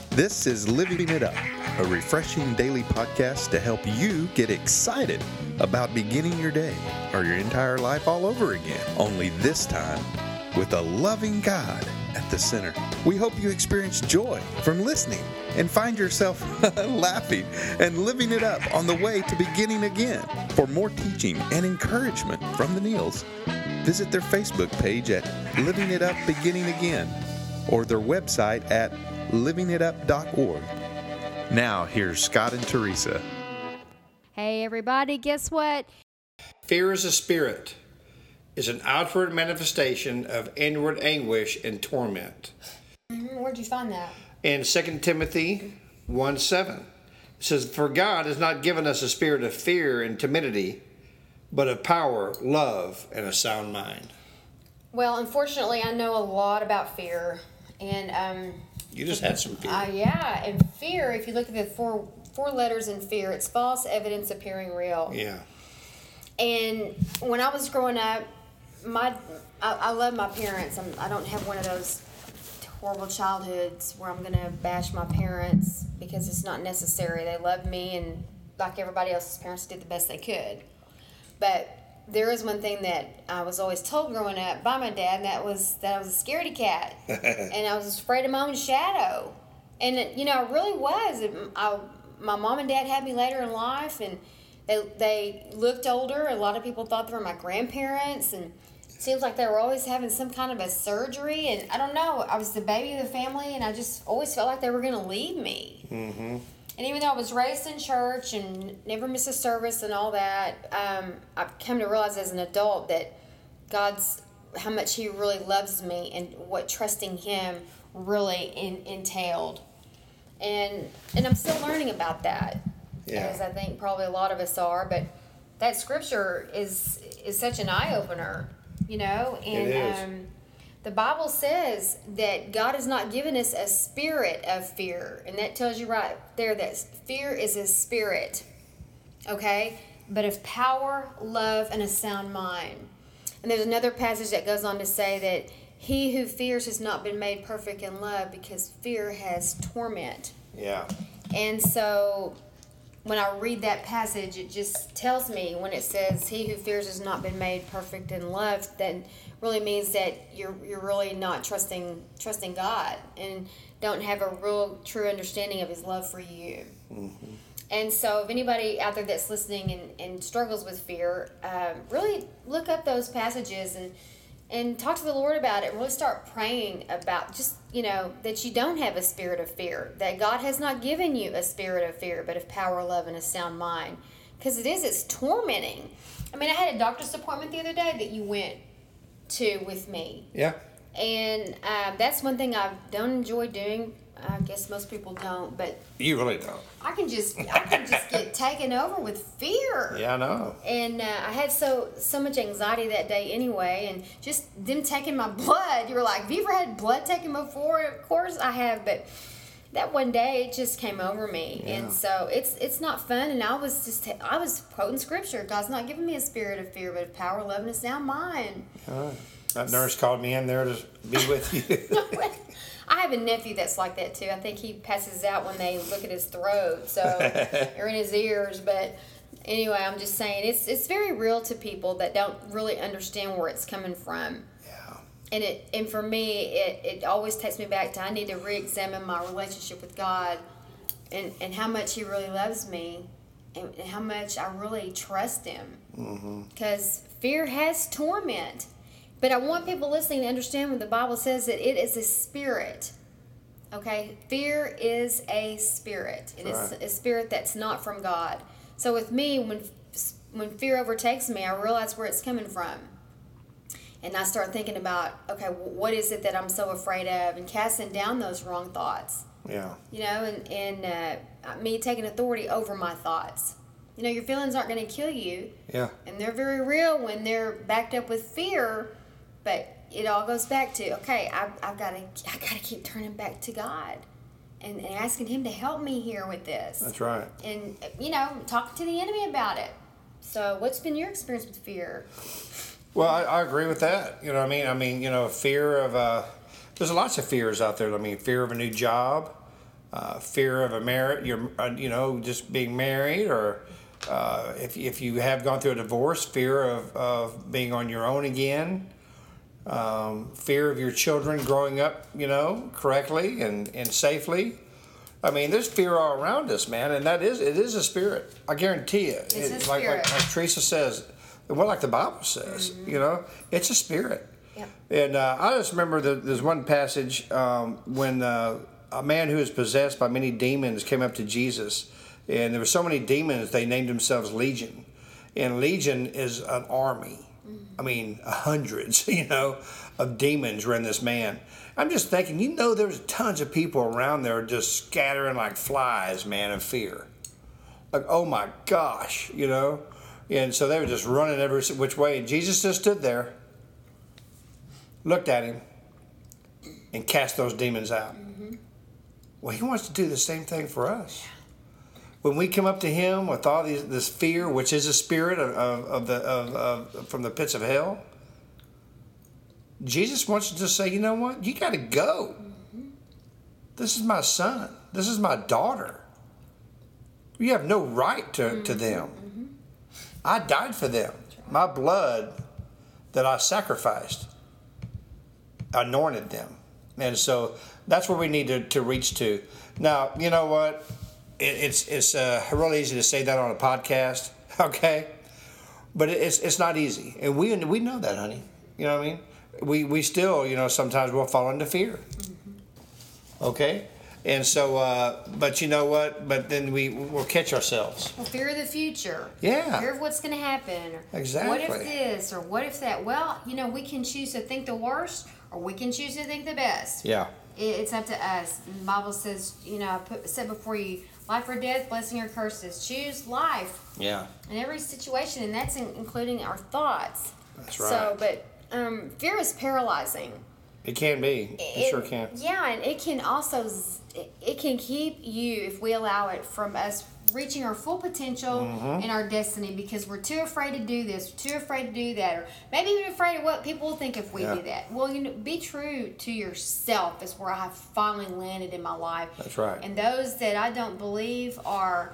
This is Living It Up, a refreshing daily podcast to help you get excited about beginning your day or your entire life all over again. Only this time with a loving God at the center. We hope you experience joy from listening and find yourself laughing and living it up on the way to beginning again. For more teaching and encouragement from the Neils, visit their Facebook page at Living It Up Beginning Again or their website at livingitup.org. Now, here's Scott and Teresa. Hey, everybody, guess what? Fear is a spirit, is an outward manifestation of inward anguish and torment. Where'd you find that? In 2 Timothy 1:7, it says, "For God has not given us a spirit of fear and timidity, but of power, love, and a sound mind." Well, unfortunately, I know a lot about fear. And You just had some fear. yeah, and fear, if you look at the four letters in fear, it's false evidence appearing real. Yeah. And when I was growing up, I love my parents. I don't have one of those horrible childhoods where I'm going to bash my parents because it's not necessary. They love me, and like everybody else's parents, did the best they could. But there is one thing that I was always told growing up by my dad, and that was that I was a scaredy cat. And I was afraid of my own shadow. And, I really was. My mom and dad had me later in life, and they looked older. A lot of people thought they were my grandparents, and it seems like they were always having some kind of a surgery. And I don't know, I was the baby of the family, and I just always felt like they were going to leave me. Mm-hmm. And even though I was raised in church and never missed a service and all that, I've come to realize as an adult that how much He really loves me and what trusting Him really entailed. And I'm still learning about that, as I think probably a lot of us are. But that scripture is such an eye-opener, And it is. The Bible says that God has not given us a spirit of fear. And that tells you right there that fear is a spirit, okay? But of power, love, and a sound mind. And there's another passage that goes on to say that he who fears has not been made perfect in love because fear has torment. Yeah. And so when I read that passage, it just tells me when it says he who fears has not been made perfect in love, then really means that you're really not trusting God and don't have a real true understanding of His love for you. Mm-hmm. And so if anybody out there that's listening and struggles with fear, really look up those passages and talk to the Lord about it and really start praying about just, that you don't have a spirit of fear, that God has not given you a spirit of fear, but of power, love, and a sound mind. Because it's tormenting. I mean, I had a doctor's appointment the other day that you went to with me. Yeah. And that's one thing I don't enjoy doing. I guess most people don't, but You really don't. I can just get taken over with fear. Yeah, I know. And I had so much anxiety that day anyway, and just them taking my blood. You were like, have you ever had blood taken before? Of course I have, but that one day it just came over me. Yeah. And so it's not fun, and I was quoting scripture. God's not giving me a spirit of fear, but of power, love, and a sound mind. All right. That nurse called me in there to be with you. I have a nephew that's like that too. I think he passes out when they look at his throat, or in his ears. But anyway, I'm just saying it's very real to people that don't really understand where it's coming from. Yeah. And for me, it always takes me back to I need to re-examine my relationship with God, and how much He really loves me, and how much I really trust Him. Because fear has torment. But I want people listening to understand when the Bible says that it is a spirit. Okay? Fear is a spirit. It is a spirit that's not from God. So with me, when fear overtakes me, I realize where it's coming from. And I start thinking about, okay, what is it that I'm so afraid of? And casting down those wrong thoughts. Yeah. And me taking authority over my thoughts. Your feelings aren't going to kill you. Yeah. And they're very real when they're backed up with fear. But it all goes back to, okay, I gotta keep turning back to God and asking Him to help me here with this. That's right. And, talking to the enemy about it. So what's been your experience with fear? Well, I agree with that. You know what I mean? Fear of, there's lots of fears out there. Fear of a new job, fear of just being married, or if you have gone through a divorce, fear of being on your own again, fear of your children growing up, correctly and safely. I mean, there's fear all around us, man, and it is a spirit. I guarantee you. It's a like spirit. Like Teresa says, well, like the Bible says, it's a spirit. Yep. And I just remember there's one passage when a man who was possessed by many demons came up to Jesus, and there were so many demons they named themselves Legion, and Legion is an army. I mean, hundreds, of demons were in this man. I'm just thinking, there's tons of people around there just scattering like flies, man, in fear. Like, oh my gosh, And so they were just running every which way. And Jesus just stood there, looked at him, and cast those demons out. Mm-hmm. Well, he wants to do the same thing for us. When we come up to him with all this fear, which is a spirit from the pits of hell, Jesus wants to just say, you know what? You got to go. Mm-hmm. This is my son. This is my daughter. You have no right to them. Mm-hmm. I died for them. My blood that I sacrificed anointed them. And so that's where we need to reach to. Now, you know what? It's really easy to say that on a podcast, okay? But it's not easy. And we know that, honey. You know what I mean? We still, sometimes we'll fall into fear. Mm-hmm. Okay? And so, but you know what? But then we'll catch ourselves. Well, fear of the future. Yeah. Fear of what's going to happen. Or exactly. What if this or what if that? Well, we can choose to think the worst or we can choose to think the best. Yeah. It's up to us. And the Bible says, I set before you life or death, blessing or curses. Choose life. Yeah. In every situation, and that's including our thoughts. That's right. So, but fear is paralyzing. It can be. It sure can. Yeah, and it can also it can keep you, if we allow it, from us reaching our full potential and our destiny, because we're too afraid to do this, too afraid to do that, or maybe even afraid of what people will think if we do that. Well, be true to yourself is where I have finally landed in my life. That's right. And those that I don't believe are,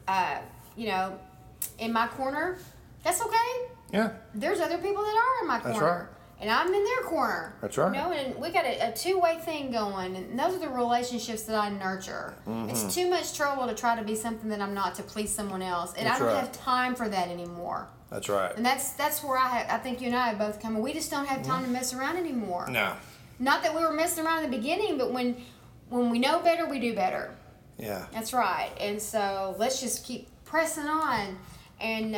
in my corner, that's okay. Yeah. There's other people that are in my corner. That's right. And I'm in their corner. That's right. And we got a two-way thing going. And those are the relationships that I nurture. Mm-hmm. It's too much trouble to try to be something that I'm not to please someone else. And I don't have time for that anymore. That's right. And that's where I think you and I have both come. We just don't have time to mess around anymore. No. Not that we were messing around in the beginning, but when we know better, we do better. Yeah. That's right. And so let's just keep pressing on. And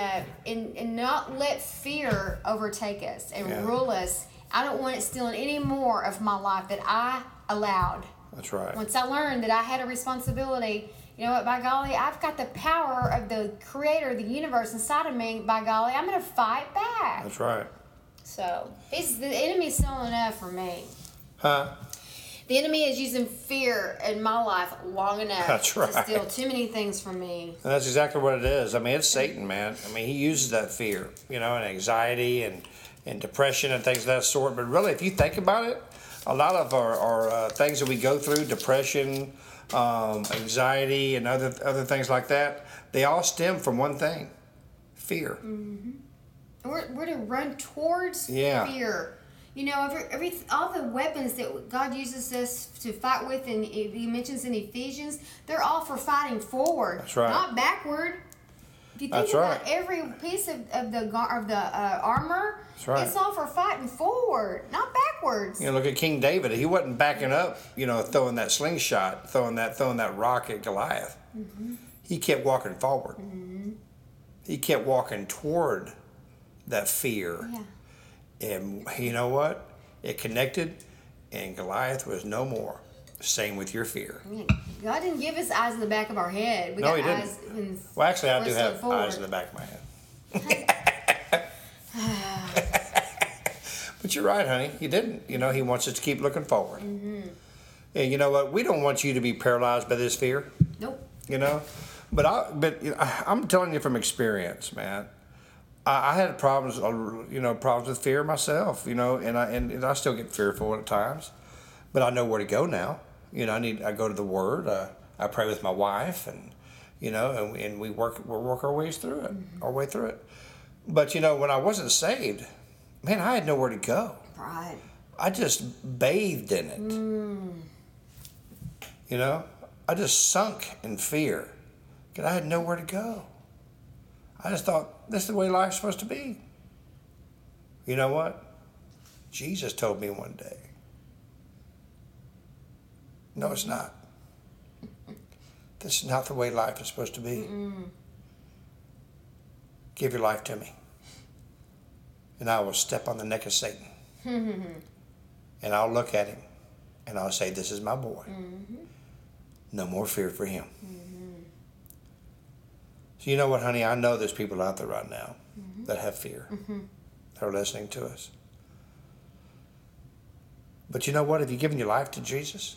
not let fear overtake us and rule us. I don't want it stealing any more of my life that I allowed. That's right. Once I learned that I had a responsibility, you know what, by golly, I've got the power of the creator of the universe inside of me. By golly, I'm going to fight back. That's right. So, the enemy's still enough for me. Huh? The enemy is using fear in my life long enough to steal too many things from me. And that's exactly what it is. I mean, it's Satan, man. I mean, he uses that fear, and anxiety and depression and things of that sort. But really, if you think about it, a lot of our things that we go through, depression, anxiety, and other things like that, they all stem from one thing: fear. Mm-hmm. We're to run towards fear. All the weapons that God uses us to fight with, and He mentions in Ephesians, they're all for fighting forward, That's right. not backward. If you think about every piece of the armor, That's right. It's all for fighting forward, not backwards. Look at King David. He wasn't backing up, throwing that slingshot, throwing that rock at Goliath. Mm-hmm. He kept walking forward. Mm-hmm. He kept walking toward that fear. Yeah. And you know what? It connected, and Goliath was no more. Same with your fear. God didn't give us eyes in the back of our head. He didn't. Well, actually, I do have eyes in the back of my head. But you're right, honey. You didn't. He wants us to keep looking forward. Mm-hmm. And you know what? We don't want you to be paralyzed by this fear. Nope. But I'm telling you from experience, man. I had problems with fear myself, and I still get fearful at times, but I know where to go now. I go to the Word. I pray with my wife, and and we work our ways through it, our way through it. But when I wasn't saved, man, I had nowhere to go. Right. I just bathed in it. I just sunk in fear because I had nowhere to go. I just thought, this is the way life's supposed to be. You know what? Jesus told me one day, no, it's not. This is not the way life is supposed to be. Give your life to me, and I will step on the neck of Satan. And I'll look at him, and I'll say, this is my boy. No more fear for him. So you know what, honey? I know there's people out there right now that have fear, that are listening to us. But you know what? Have you given your life to Jesus?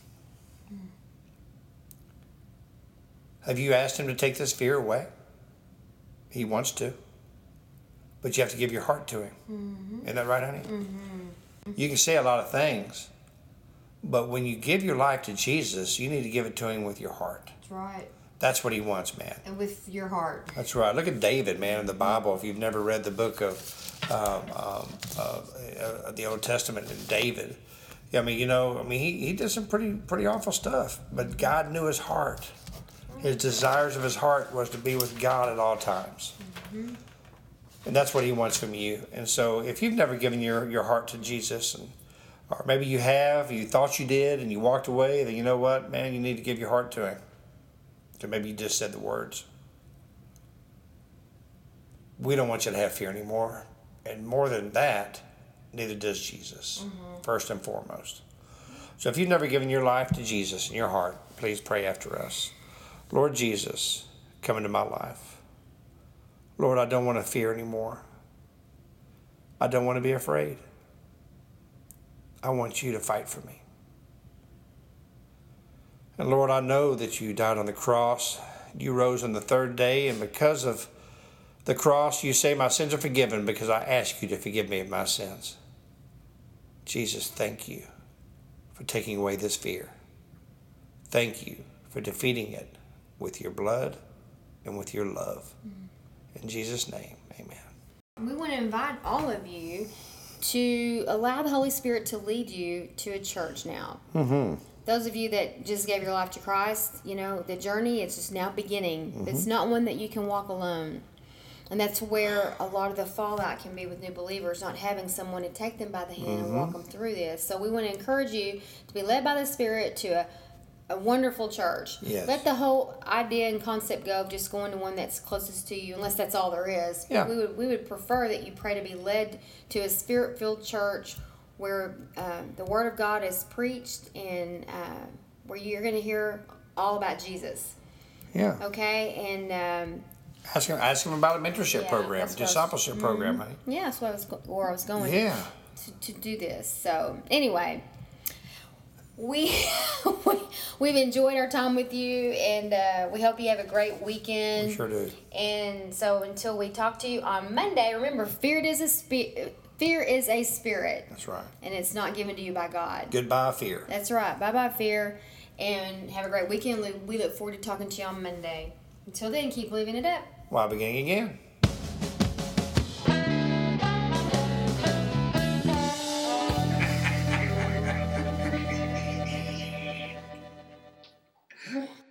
Have you asked him to take this fear away? He wants to. But you have to give your heart to him. Isn't that right, honey? You can say a lot of things, but when you give your life to Jesus, you need to give it to him with your heart. That's right. That's what he wants, man. And with your heart. That's right. Look at David, man, in the Bible. If you've never read the book of the Old Testament and David, he did some pretty awful stuff, but God knew his heart. His desires of his heart was to be with God at all times. And that's what he wants from you. And so if you've never given your heart to Jesus, or maybe you have, you thought you did, and you walked away, then you know what, man, you need to give your heart to him. So maybe you just said the words. We don't want you to have fear anymore. And more than that, neither does Jesus, first and foremost. So if you've never given your life to Jesus in your heart, please pray after us. Lord Jesus, come into my life. Lord, I don't want to fear anymore. I don't want to be afraid. I want you to fight for me. And Lord, I know that you died on the cross. You rose on the third day, and because of the cross, you say my sins are forgiven because I ask you to forgive me of my sins. Jesus, thank you for taking away this fear. Thank you for defeating it with your blood and with your love. In Jesus' name, amen. We want to invite all of you to allow the Holy Spirit to lead you to a church now. Those of you that just gave your life to Christ, the journey is just now beginning. It's not one that you can walk alone. And that's where a lot of the fallout can be with new believers, not having someone to take them by the hand and walk them through this. So we want to encourage you to be led by the Spirit to a wonderful church. Yes. Let the whole idea and concept go of just going to one that's closest to you, unless that's all there is. Yeah. We would prefer that you pray to be led to a Spirit-filled church where the Word of God is preached and where you're going to hear all about Jesus. Yeah. Okay? And ask him about a mentorship program, that's what discipleship program, honey. yeah, that's where I was going. Yeah. To do this. So anyway, we've enjoyed our time with you, and we hope you have a great weekend. We sure do. And so until we talk to you on Monday, remember, fear is a spirit. That's right. And it's not given to you by God. Goodbye, fear. That's right. Bye-bye, fear. And have a great weekend. We look forward to talking to you on Monday. Until then, keep living it up. While beginning again.